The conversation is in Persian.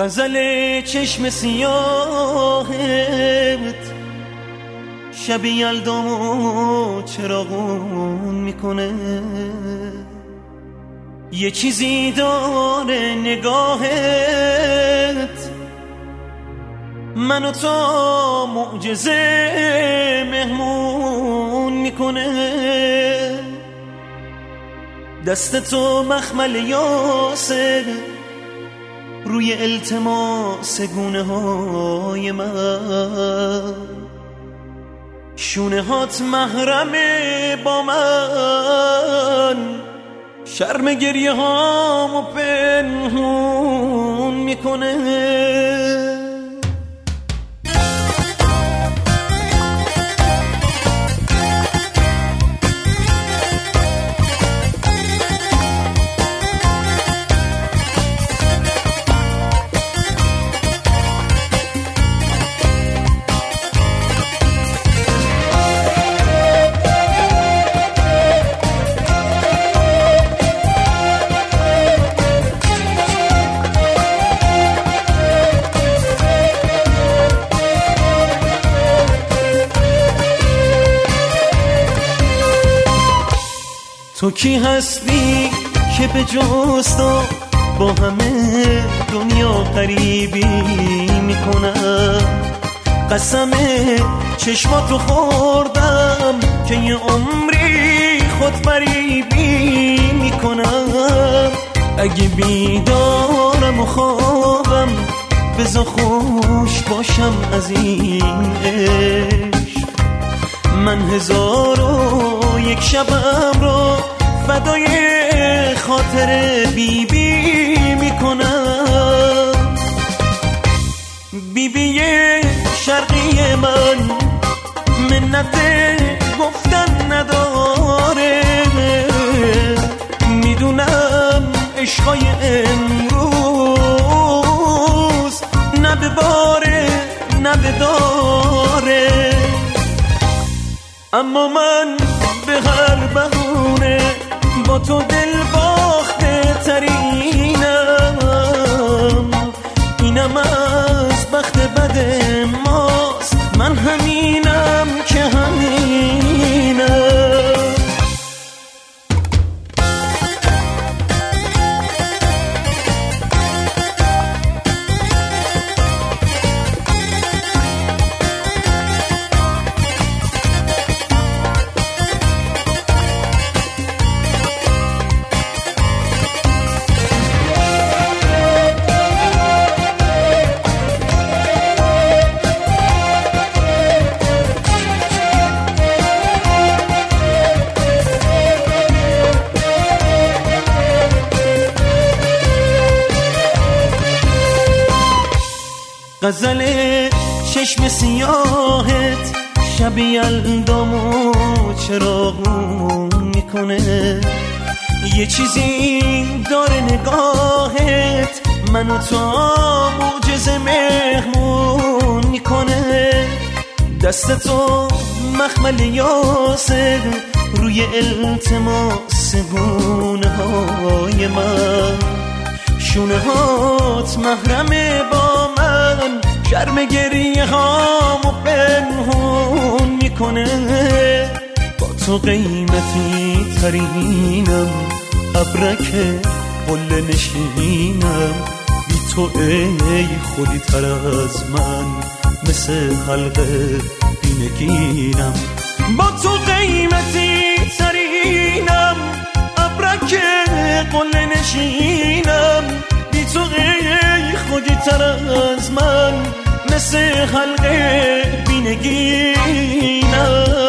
غزل چشم سیاهت شب یلدامو چراغون میکنه، یه چیزی داره نگاهت منو تا معجزه مهمون میکنه. دست تو مخمل یاسر روی التماس گونه های من، شونه هات محرمه با من، شرم گریه هامو پنهون میکنه. تو کی هستی که به جز تو با همه دنیا غریبی میکنم؟ قسم چشماتو خوردم که یه عمری خود فریبی میکنم. اگه بیدارم و خوابم بذار خوش باشم از این عشق. من 1001 شبم رو فدای خاطر بیبی میکنم. بیبی شرقی من منت گفتن نداره، میدونم عشقای امروز نه به باره نه به داره، اما من به هر بهونه با تو دل باخته ترینم. اینم از بخت بد ماست، من همینم که همینم. غزل چشم سیاهت شب یلدامو چراغون میکنه، یه چیزی داره نگاهت منو تا معجزه مهمون میکنه. دست تو مخمل یاسر روی التماس گونه های من، شونه هات محرمه با من، شرم گریه هامو پنهون میکنه. با تو قیمتی ترینم، ابرک قله نشینم، بی تو ای خودی تر از من، مثل حلقه بینگینم. با تو قیمتی ترینم، ابرک قله نشینم، بی تو ای خودی تر از من، مثل حلقه بینگینم.